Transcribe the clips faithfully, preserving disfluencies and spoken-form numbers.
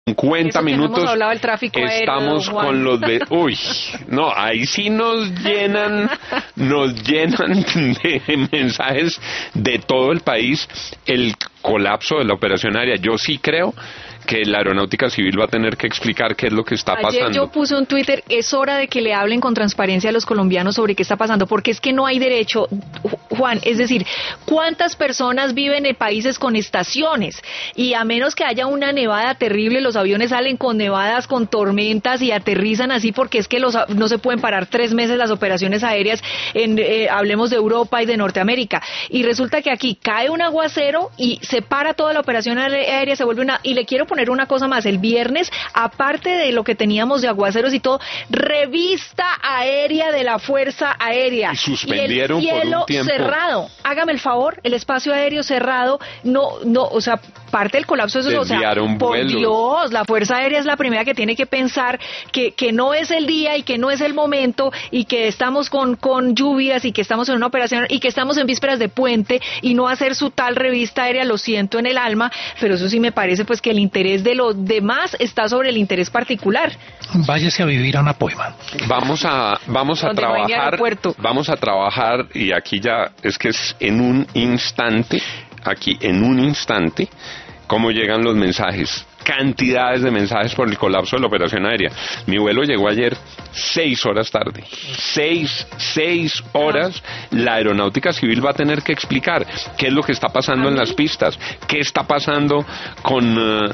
cincuenta minutos no hemos hablado del tráfico estamos aéreo, con los de uy no ahí sí nos llenan nos llenan de mensajes de todo el país el colapso de la operación aérea. Yo sí creo que la Aeronáutica Civil va a tener que explicar qué es lo que está Ayer pasando. Ayer yo puse un Twitter, es hora de que le hablen con transparencia a los colombianos sobre qué está pasando, porque es que no hay derecho, Juan, es decir, ¿cuántas personas viven en países con estaciones? Y a menos que haya una nevada terrible, los aviones salen con nevadas, con tormentas y aterrizan así, porque es que los, no se pueden parar tres meses las operaciones aéreas, en, eh, hablemos de Europa y de Norteamérica. Y resulta que aquí cae un aguacero y se para toda la operación aérea, se vuelve una... Y le quiero poner una cosa más, el viernes, aparte de lo que teníamos de aguaceros y todo, revista aérea de la Fuerza Aérea. Y suspendieron y el cielo por un tiempo. cerrado. Hágame el favor, el espacio aéreo cerrado, no, no, o sea, parte del colapso de eso, o sea, por vuelos. Dios, la Fuerza Aérea es la primera que tiene que pensar que, que no es el día y que no es el momento y que estamos con, con lluvias y que estamos en una operación y que estamos en vísperas de puente y no hacer su tal revista aérea, lo siento en el alma, pero eso sí me parece pues que el interés de los demás está sobre el interés particular. Váyase a vivir a una poema. Vamos a vamos a Donde no hay trabajar, aeropuerto. vamos a trabajar y aquí ya es que es en un instante, aquí en un instante, cómo llegan los mensajes. Cantidades de mensajes por el colapso de la operación aérea. Mi vuelo llegó ayer seis horas tarde. Seis, seis horas. La Aeronáutica Civil va a tener que explicar qué es lo que está pasando en las pistas, qué está pasando con uh,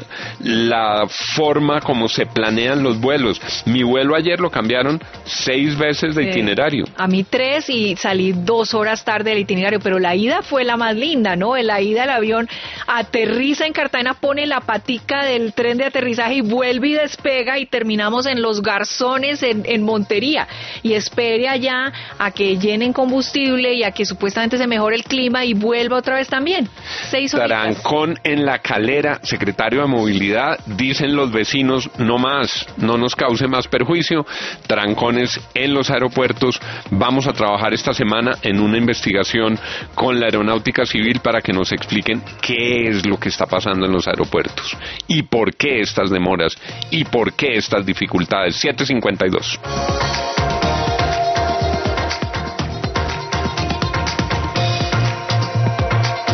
la forma como se planean los vuelos. Mi vuelo ayer lo cambiaron seis veces de eh, itinerario. A mí tres y salí dos horas tarde del itinerario, pero la ida fue la más linda, ¿no? En la ida el avión aterriza en Cartagena, pone la patica de el tren de aterrizaje y vuelve y despega y terminamos en Los Garzones en, en Montería y espere allá a que llenen combustible y a que supuestamente se mejore el clima y vuelva otra vez también. Seis horitas. Trancón en La Calera, secretario de Movilidad, dicen los vecinos, no más, no nos cause más perjuicio, trancones en los aeropuertos. Vamos a trabajar esta semana en una investigación con la Aeronáutica Civil para que nos expliquen qué es lo que está pasando en los aeropuertos y por qué estas demoras y por qué estas dificultades. siete cincuenta y dos.